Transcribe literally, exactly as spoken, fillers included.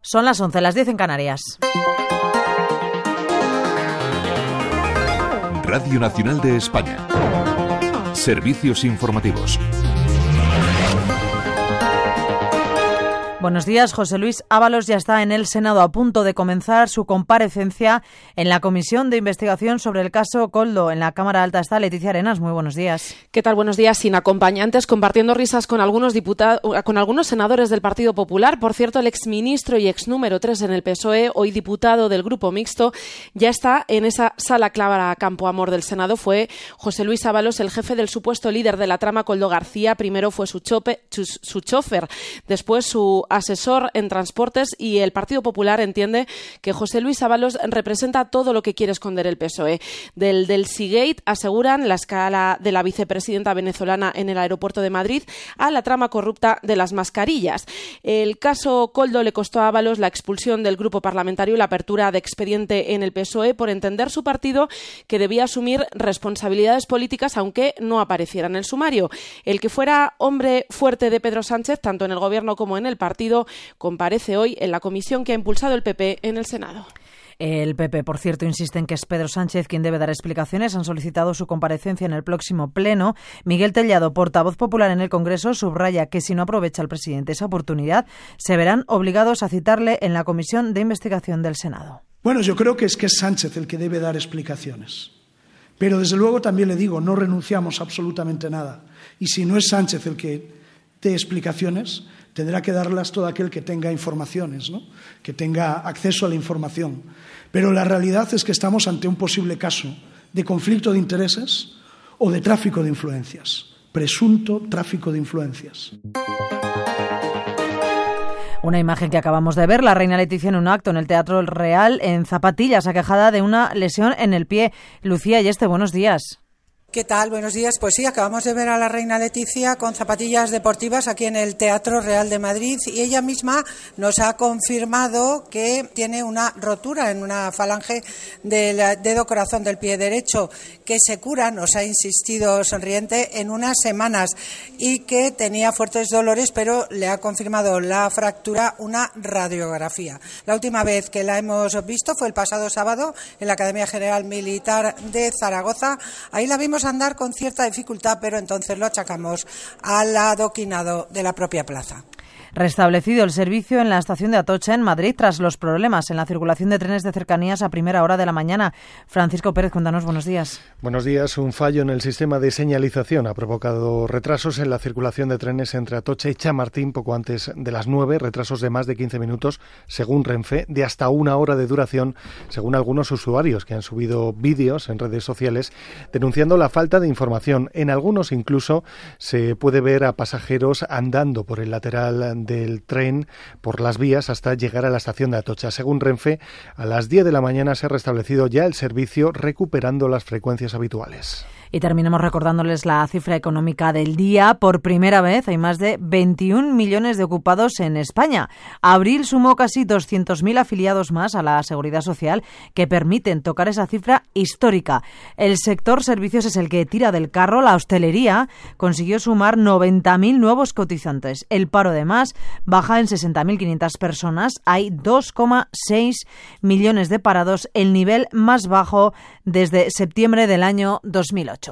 Son las once, las diez en Canarias. Radio Nacional de España. Servicios informativos. Buenos días. José Luis Ábalos ya está en el Senado a punto de comenzar su comparecencia en la Comisión de Investigación sobre el caso Koldo. En la Cámara Alta está Leticia Arenas. Muy buenos días. ¿Qué tal? Buenos días. Sin acompañantes, compartiendo risas con algunos diputados, con algunos senadores del Partido Popular. Por cierto, el exministro y ex número tres en el P S O E, hoy diputado del Grupo Mixto, ya está en esa sala Clara Campo Amor del Senado. Fue José Luis Ábalos, el jefe del supuesto líder de la trama Koldo García. Primero fue su, chope, su, su chofer, después su asesor en transportes, y el Partido Popular entiende que José Luis Ábalos representa todo lo que quiere esconder el P S O E. Del, del Seagate aseguran la escala de la vicepresidenta venezolana en el aeropuerto de Madrid a la trama corrupta de las mascarillas. El caso Koldo le costó a Ábalos la expulsión del grupo parlamentario y la apertura de expediente en el P S O E por entender su partido que debía asumir responsabilidades políticas aunque no apareciera en el sumario. El que fuera hombre fuerte de Pedro Sánchez, tanto en el gobierno como en el partido, comparece hoy en la comisión que ha impulsado el P P en el Senado. El P P, por cierto, insiste en que es Pedro Sánchez quien debe dar explicaciones. Han solicitado su comparecencia en el próximo pleno. Miguel Tellado, portavoz popular en el Congreso, subraya que si no aprovecha el presidente esa oportunidad, se verán obligados a citarle en la Comisión de Investigación del Senado. Bueno, yo creo que es que es Sánchez el que debe dar explicaciones. Pero desde luego también le digo, no renunciamos a absolutamente nada. Y si no es Sánchez el que dé explicaciones, tendrá que darlas todo aquel que tenga informaciones, ¿no? Que tenga acceso a la información. Pero la realidad es que estamos ante un posible caso de conflicto de intereses o de tráfico de influencias. Presunto tráfico de influencias. Una imagen que acabamos de ver, la reina Leticia en un acto en el Teatro Real en zapatillas, aquejada de una lesión en el pie. Lucía Yeste, buenos días. ¿Qué tal? Buenos días. Pues sí, acabamos de ver a la reina Leticia con zapatillas deportivas aquí en el Teatro Real de Madrid, y ella misma nos ha confirmado que tiene una rotura en una falange del dedo corazón del pie derecho, que se cura, nos ha insistido sonriente, en unas semanas, y que tenía fuertes dolores, pero le ha confirmado la fractura una radiografía. La última vez que la hemos visto fue el pasado sábado en la Academia General Militar de Zaragoza. Ahí la vimos andar con cierta dificultad, pero entonces lo achacamos al adoquinado de la propia plaza. Restablecido el servicio en la estación de Atocha, en Madrid, tras los problemas en la circulación de trenes de cercanías a primera hora de la mañana. Francisco Pérez, cuéntanos, buenos días. Buenos días. Un fallo en el sistema de señalización ha provocado retrasos en la circulación de trenes entre Atocha y Chamartín poco antes de las nueve, retrasos de más de quince minutos, según Renfe, de hasta una hora de duración, según algunos usuarios que han subido vídeos en redes sociales denunciando la falta de información. En algunos incluso se puede ver a pasajeros andando por el lateral del tren por las vías hasta llegar a la estación de Atocha. Según Renfe, a las diez de la mañana se ha restablecido ya el servicio, recuperando las frecuencias habituales. Y terminamos recordándoles la cifra económica del día. Por primera vez hay más de veintiún millones de ocupados en España. Abril sumó casi doscientos mil afiliados más a la Seguridad Social, que permiten tocar esa cifra histórica. El sector servicios es el que tira del carro. La hostelería consiguió sumar noventa mil nuevos cotizantes. El paro, además, baja en sesenta mil quinientas personas. Hay dos coma seis millones de parados, el nivel más bajo desde septiembre del año dos mil ocho.